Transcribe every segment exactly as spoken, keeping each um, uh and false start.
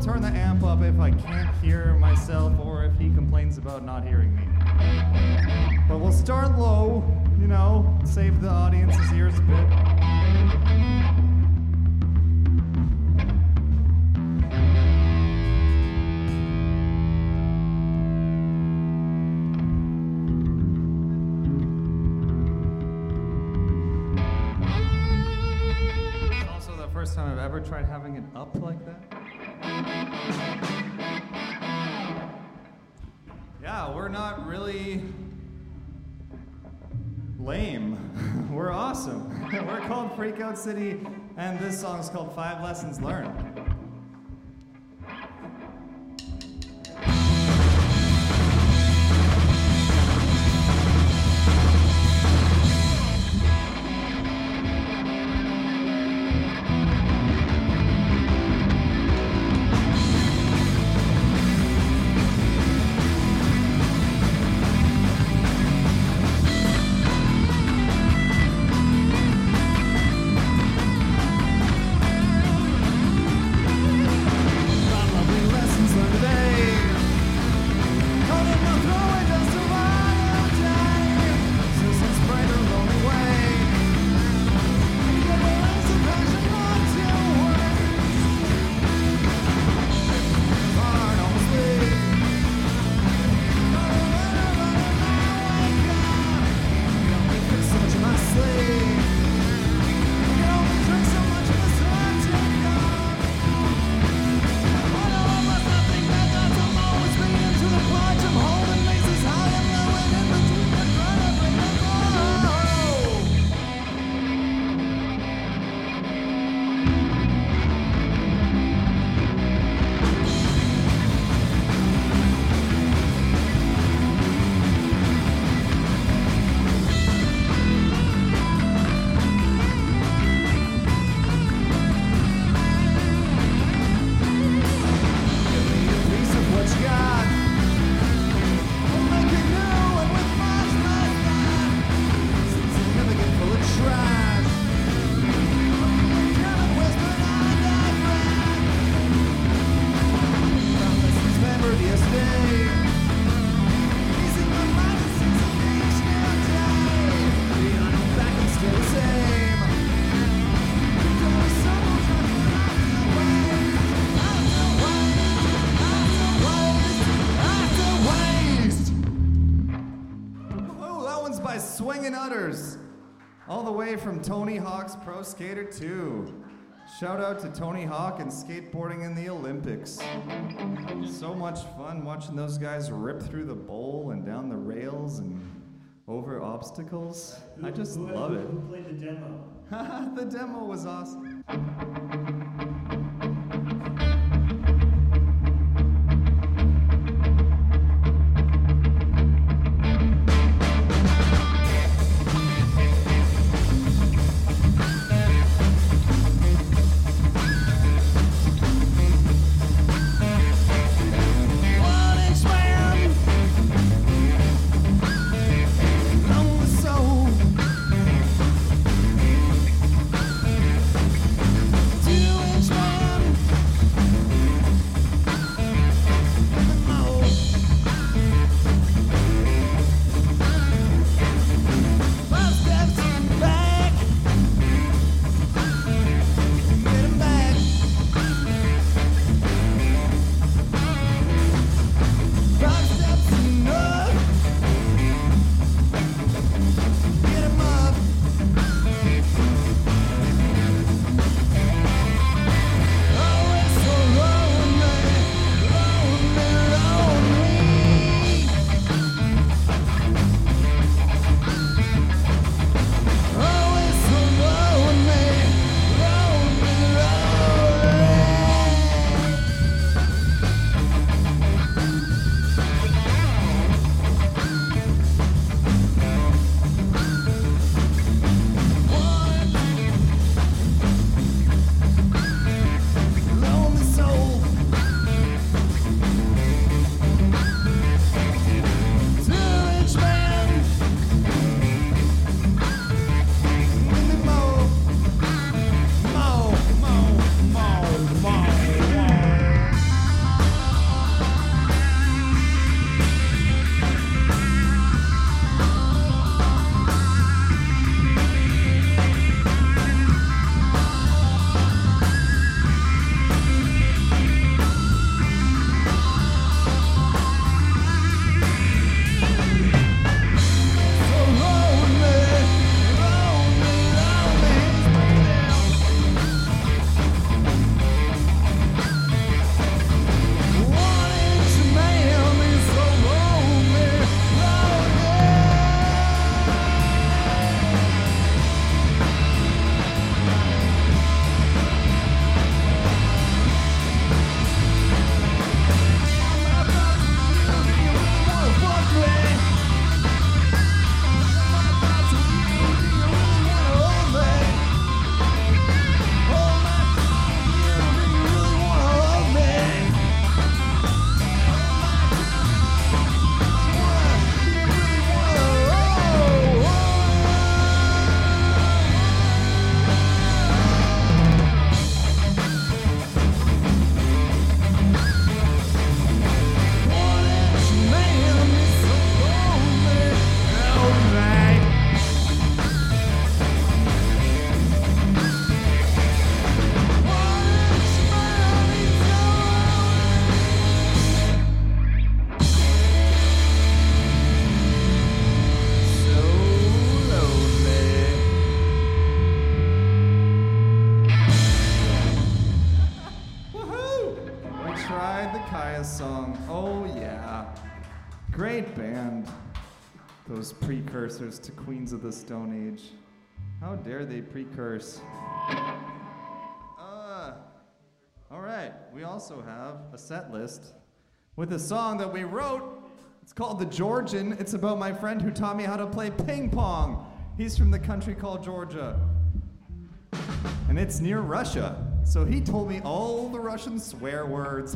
turn the amp up if I can't hear myself or if he complains about not hearing me. But we'll start low, you know, save the audience's ears a bit. It's also the first time I've ever tried having it up like that. Yeah, we're not really lame. We're awesome. We're called Freakout City, and this song is called Five Lessons Learned. Swingin' Utters, all the way from Tony Hawk's Pro Skater two. Shout out to Tony Hawk and skateboarding in the Olympics. So much fun watching those guys rip through the bowl and down the rails and over obstacles. Who, I just who, love who, it. Who played the demo? The demo was awesome. Do Ride the Kaya song. Oh yeah. Great band. Those precursors to Queens of the Stone Age. How dare they precurse? Uh, all right, we also have a set list with a song that we wrote. It's called The Georgian. It's about my friend who taught me how to play ping pong. He's from the country called Georgia. And it's near Russia. So he told me all the Russian swear words.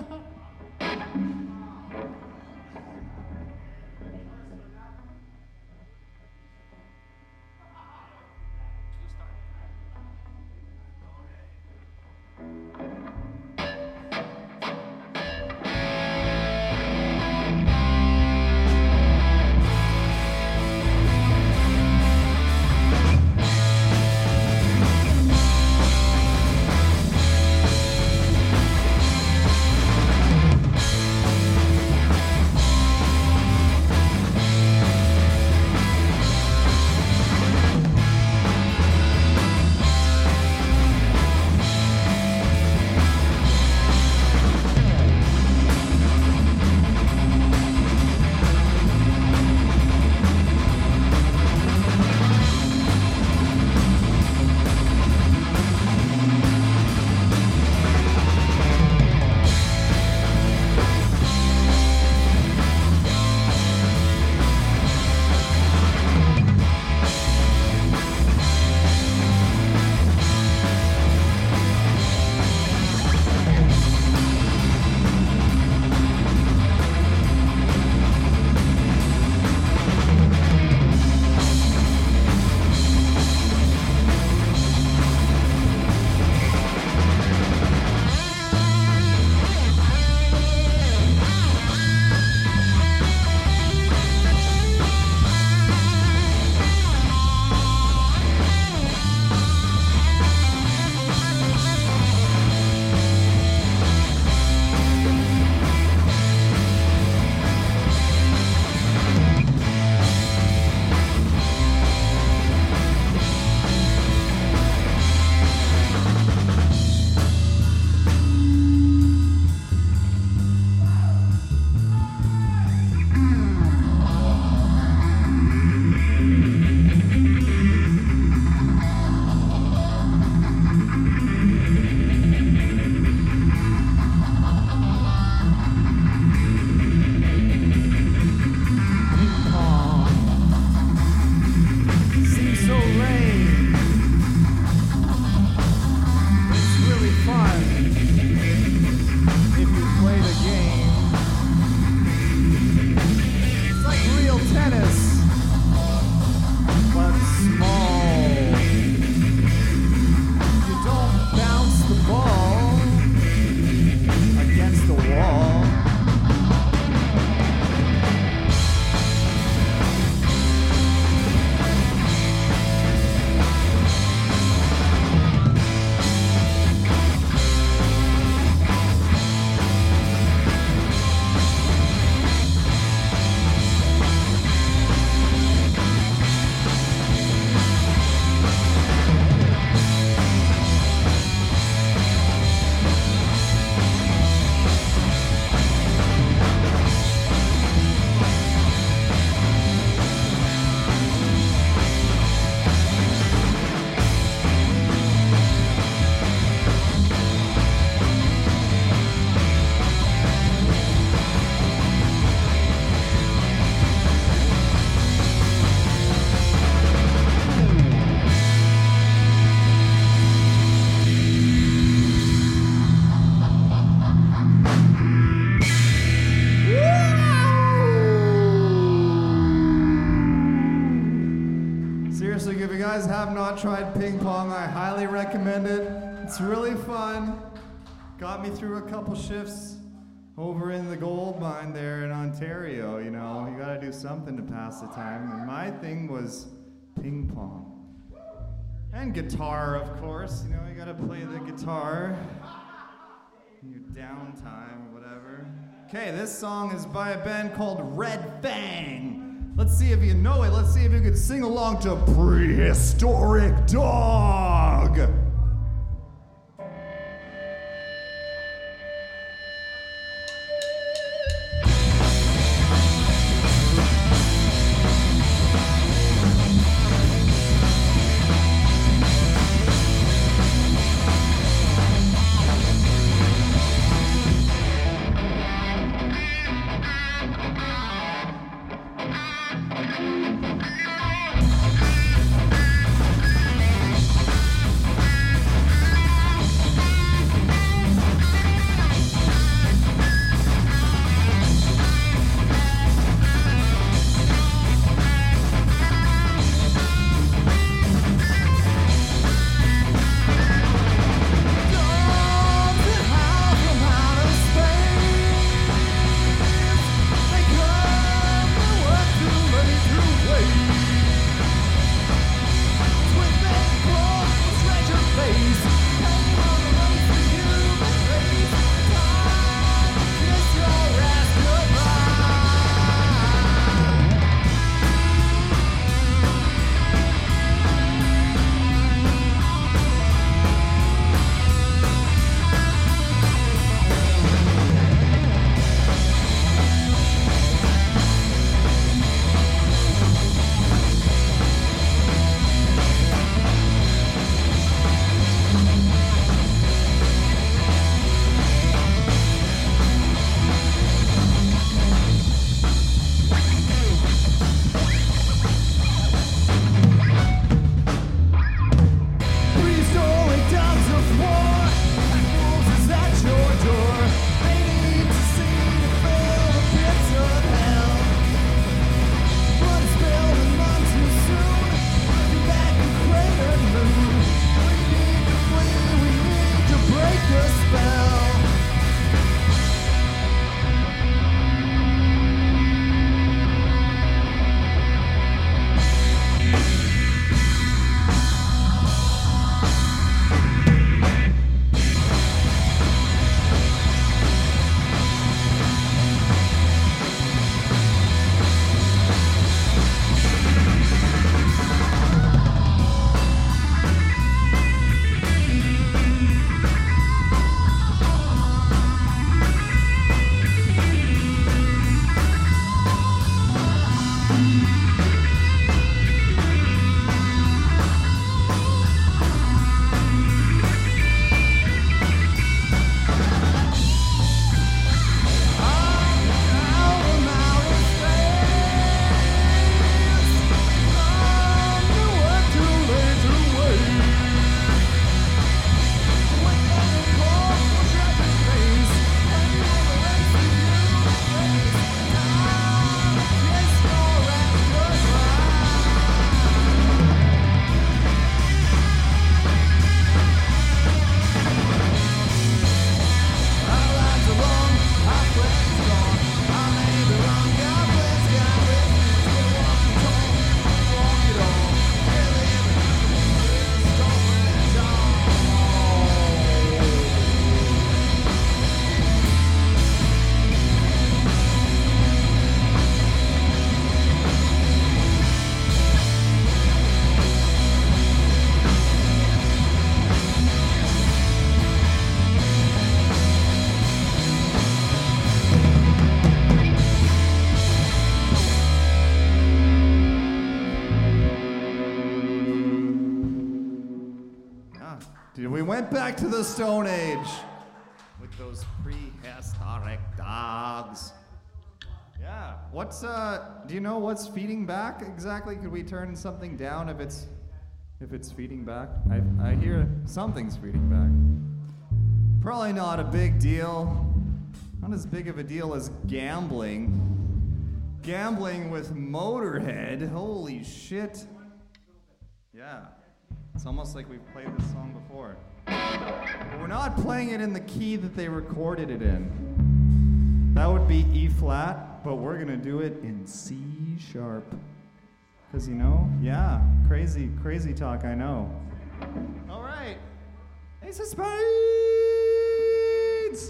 guys have not tried ping pong, I highly recommend it. It's really fun. Got me through a couple shifts over in the gold mine there in Ontario, you know. You gotta do something to pass the time. And my thing was ping pong. And guitar, of course. You know, you gotta play the guitar in your downtime or whatever. Okay, this song is by a band called Red Fang. Let's see if you know it. Let's see if you can sing along to Prehistoric Dog. We went back to the Stone Age with those prehistoric dogs. Yeah. What's uh? Do you know what's feeding back exactly? Could we turn something down if it's if it's feeding back? I I hear something's feeding back. Probably not a big deal. Not as big of a deal as gambling. Gambling with Motorhead. Holy shit. Yeah. It's almost like we've played this song before. But we're not playing it in the key that they recorded it in. That would be E flat, but we're gonna do it in C sharp. Cause you know, yeah, crazy, crazy talk, I know. All right, Ace of Spades!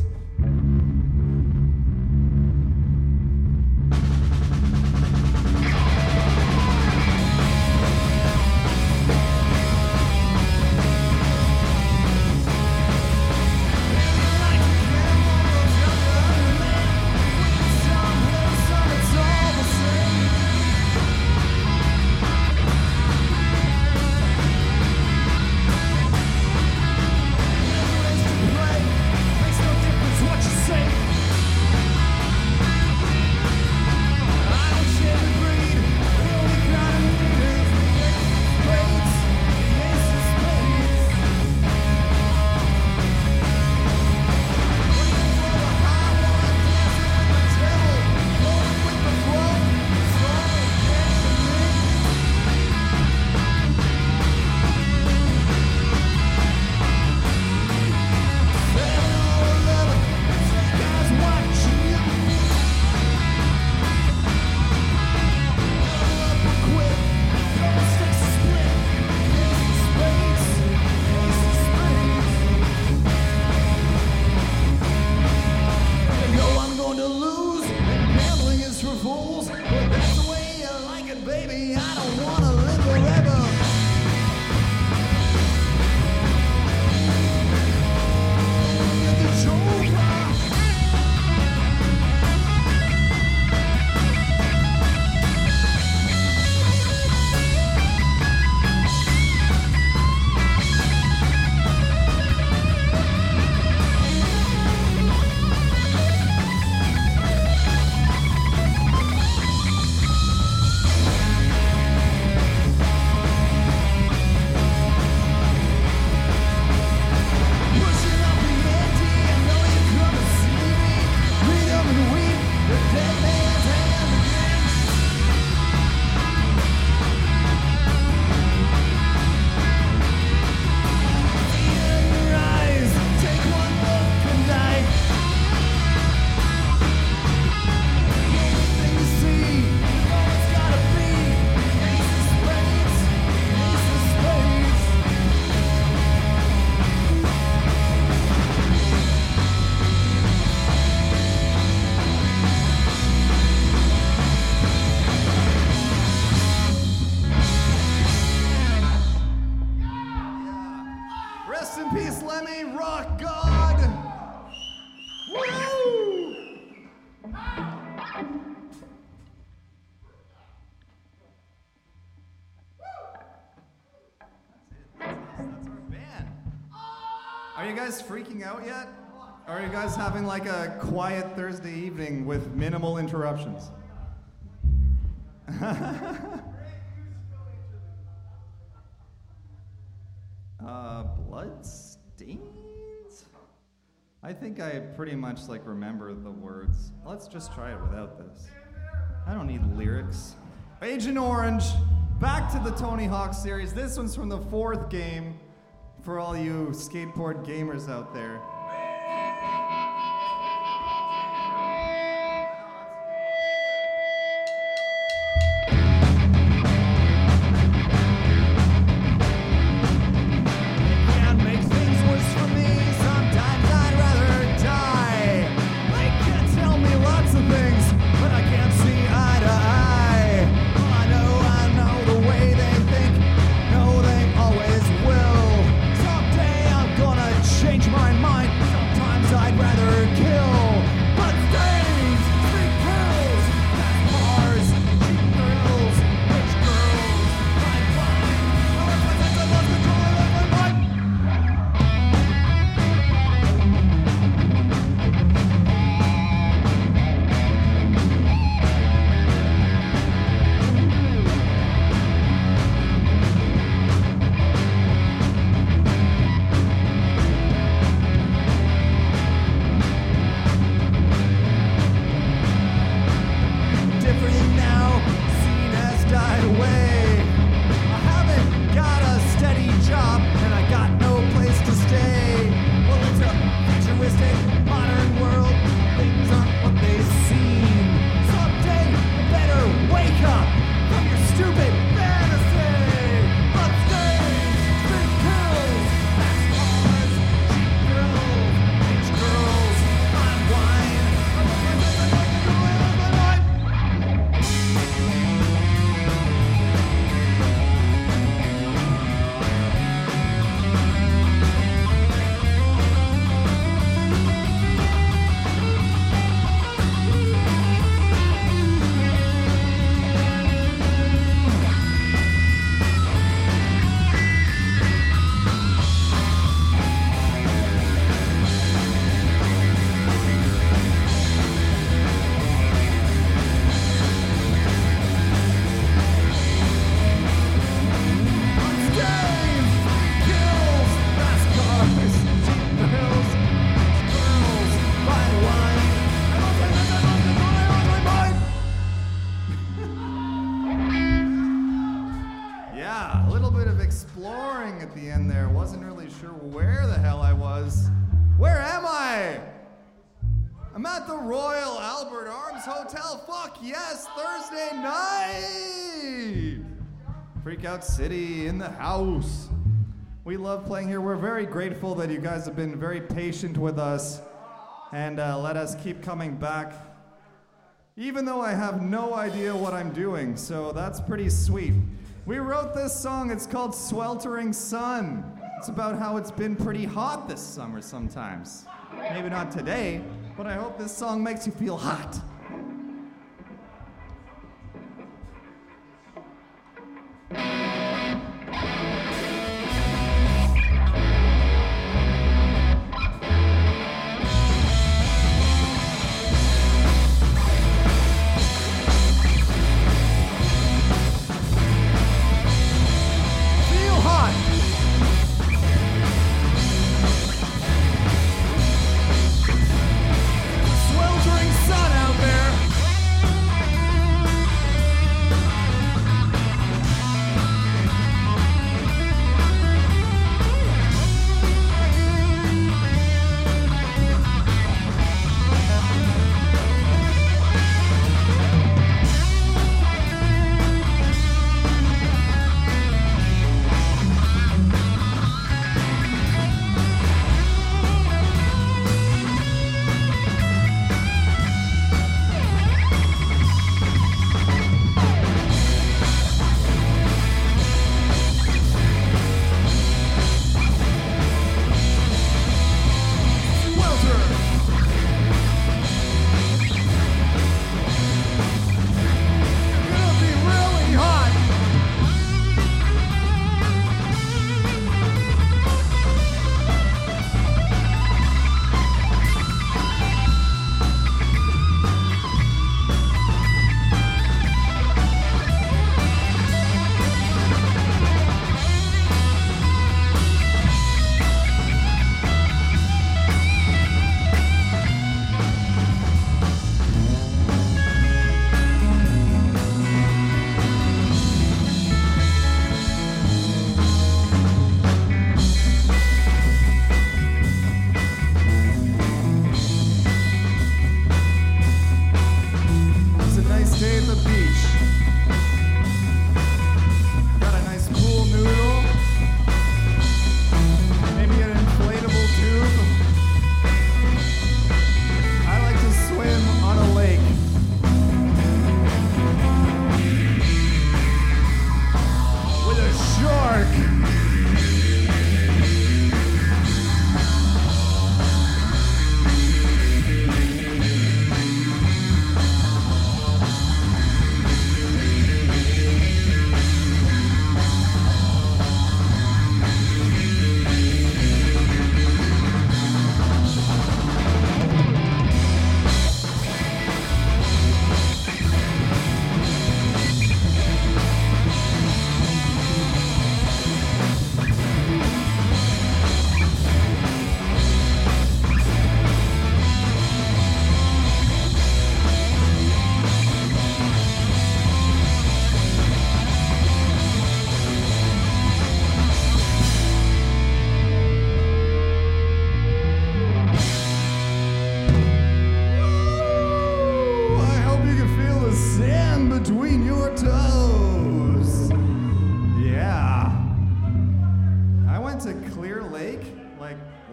Are you guys freaking out yet? Or are you guys having like a quiet Thursday evening with minimal interruptions? uh, bloodstains? I think I pretty much like remember the words. Let's just try it without this. I don't need lyrics. Agent Orange, back to the Tony Hawk series. This one's from the fourth game for all you skateboard gamers out there. Change my mind. frantic modern world, things aren't what they seem. Someday you better wake up from your stupid fantasy. Upstage, big pills, fast cars, cheap thrills, rich girls, fine wine. Yeah, a little bit of exploring at the end there. Wasn't really sure where the hell I was. Where am I? I'm at the Royal Albert Arms Hotel. Fuck yes, Thursday night. Freakout City in the house. We love playing here. We're very grateful that you guys have been very patient with us and uh, let us keep coming back, even though I have no idea what I'm doing, so that's pretty sweet. We wrote this song, it's called Sweltering Sun. It's about how it's been pretty hot this summer sometimes. Maybe not today, but I hope this song makes you feel hot. Sweltering sun out there.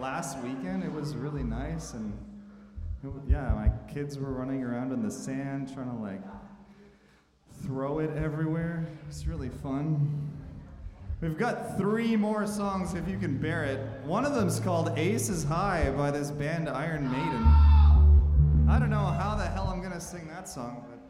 last weekend. It was really nice, and it, yeah, my kids were running around in the sand trying to like throw it everywhere. It's really fun. We've got three more songs if you can bear it. One of them's called Aces High by this band Iron Maiden. I don't know how the hell I'm gonna sing that song, but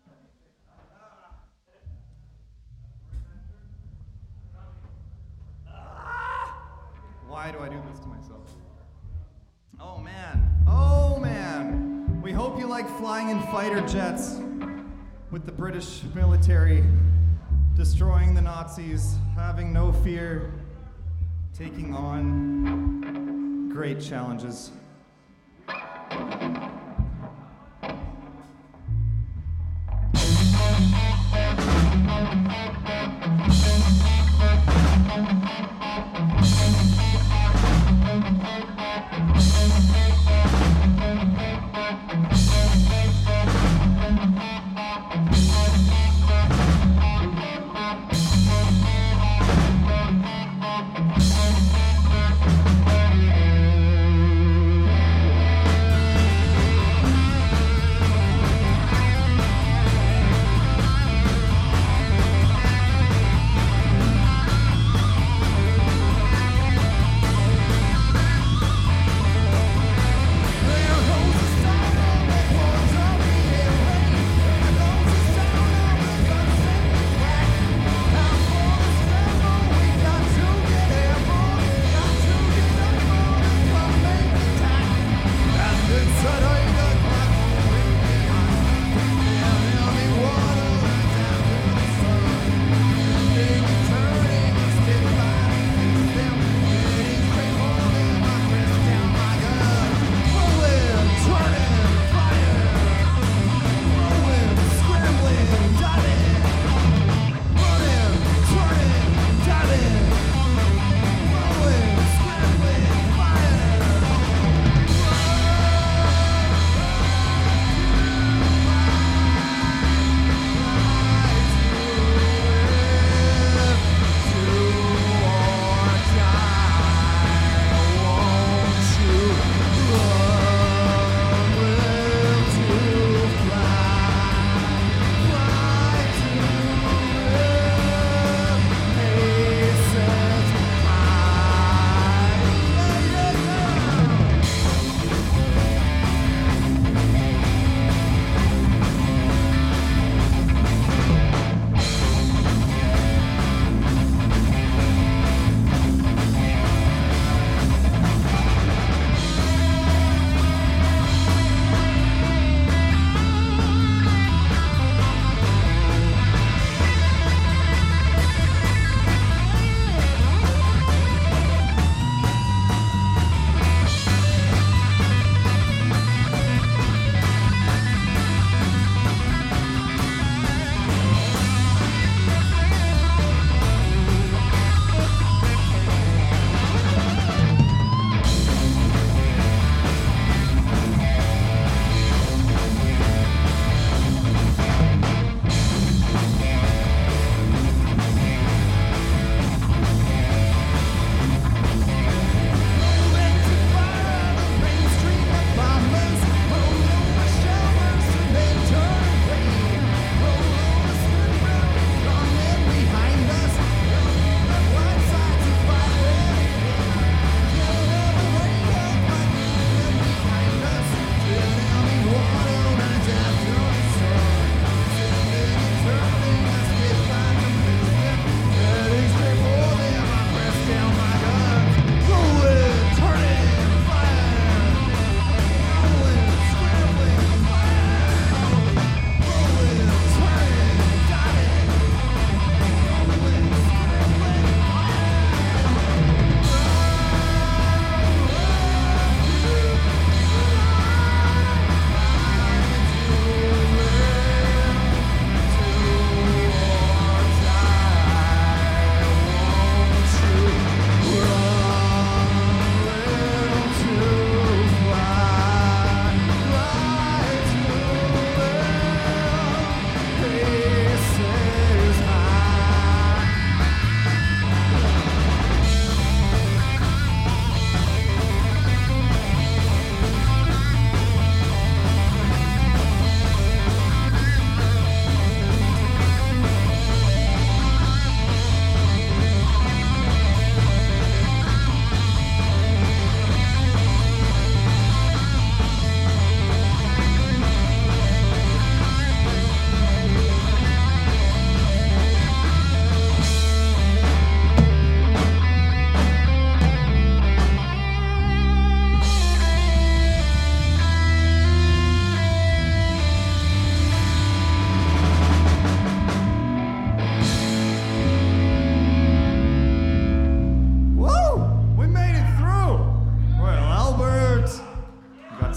why do I do this to myself? Oh man, oh man. We hope you like flying in fighter jets with the British military, destroying the Nazis, having no fear, taking on great challenges.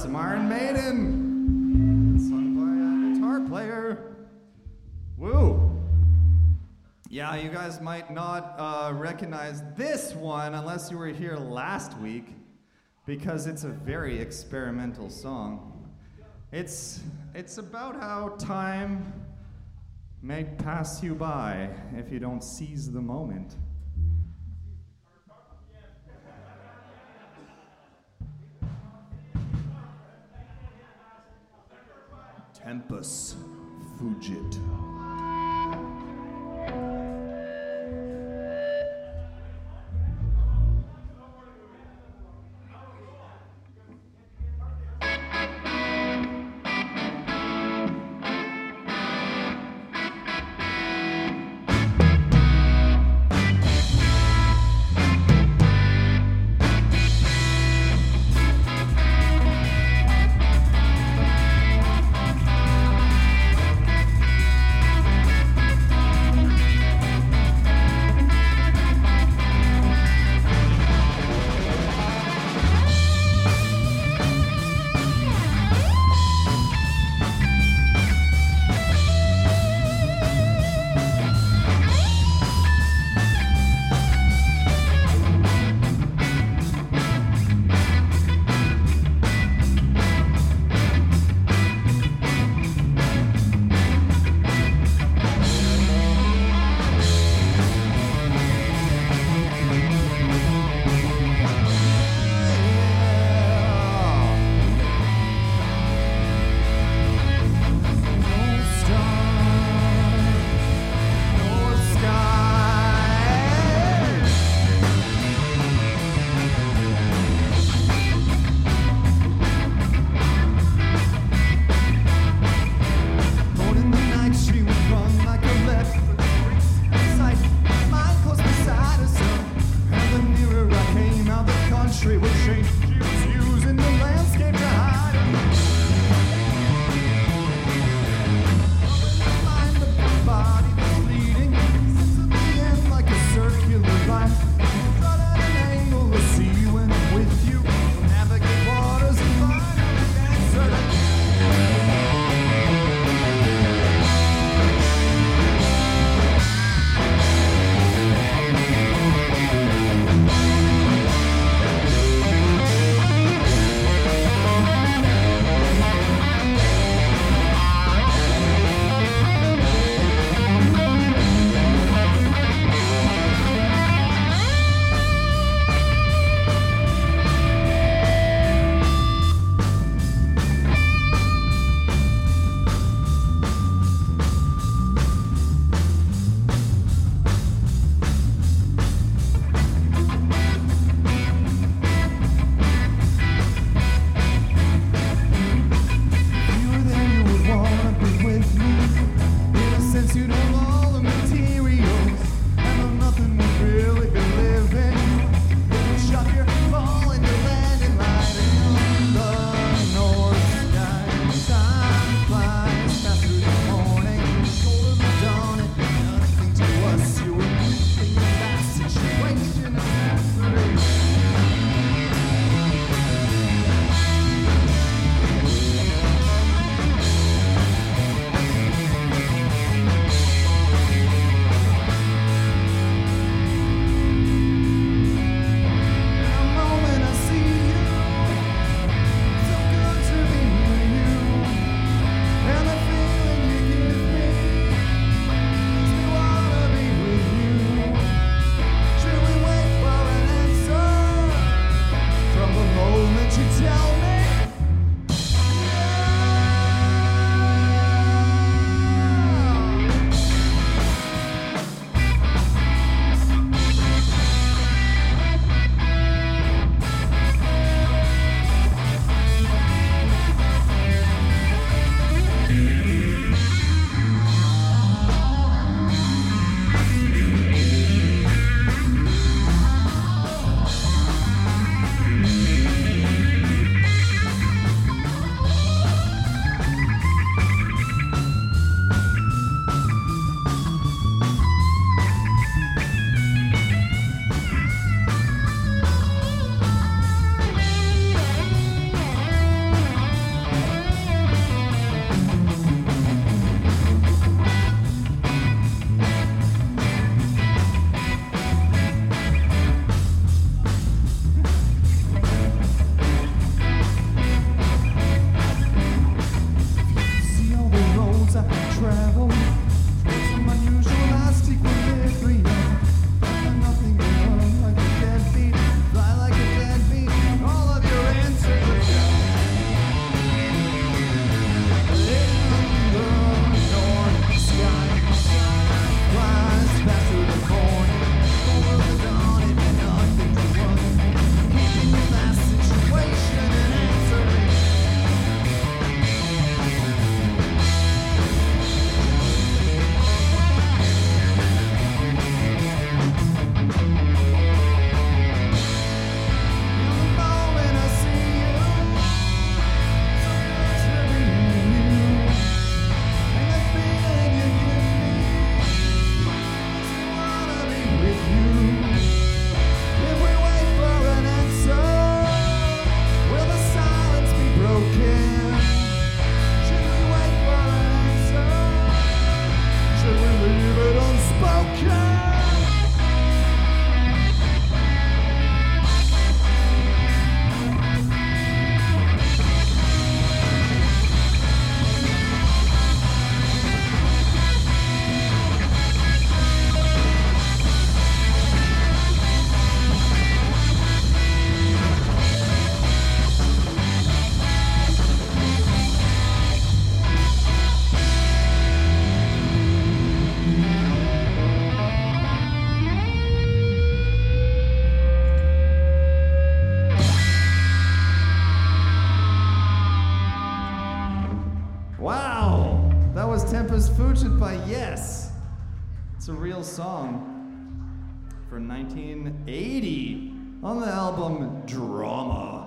some Iron Maiden, sung by a guitar player. Woo! Yeah, you guys might not uh, recognize this one unless you were here last week, because it's a very experimental song. It's, it's about how time may pass you by if you don't seize the moment. Tempus fugit. Wow, that was Tempest Fugit by Yes. It's a real song from nineteen eighty on the album Drama.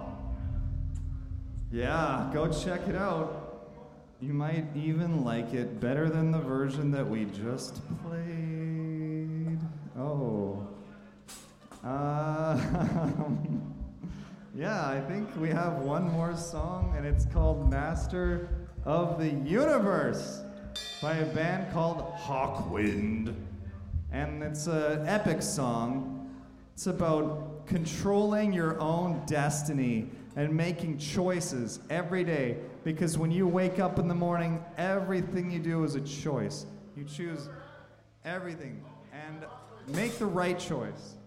Yeah, go check it out. You might even like it better than the version that we just played. Oh. Uh, yeah, I think we have one more song, and it's called Master of the Universe by a band called Hawkwind. And it's an epic song. It's about controlling your own destiny and making choices every day. Because when you wake up in the morning, everything you do is a choice. You choose everything and make the right choice.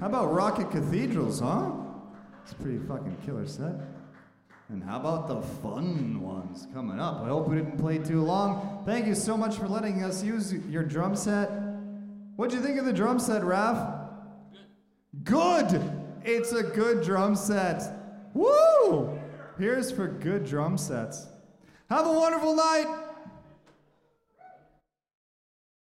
How about Rocket Cathedrals, huh? It's a pretty fucking killer set. And how about the fun ones coming up? I hope we didn't play too long. Thank you so much for letting us use your drum set. What'd you think of the drum set, Raph? Good! Good! It's a good drum set. Woo! Here's for good drum sets. Have a wonderful night!